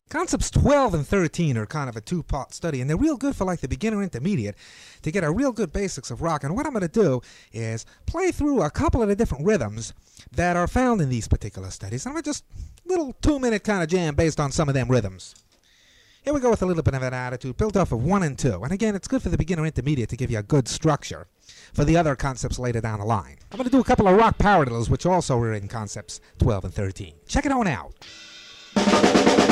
Concepts 12 and 13 are kind of a two-part study, and they're real good for like the beginner intermediate to get a real good basics of rock. And what I'm going to do is play through a couple of the different rhythms that are found in these particular studies. I'm going to just little 2-minute kind of jam based on some of them rhythms. Here we go with a little bit of an attitude built off of 1 and 2. And again, it's good for the beginner intermediate to give you a good structure for the other concepts later down the line. I'm going to do a couple of rock paradiddles, which also are in concepts 12 and 13. Check it on out.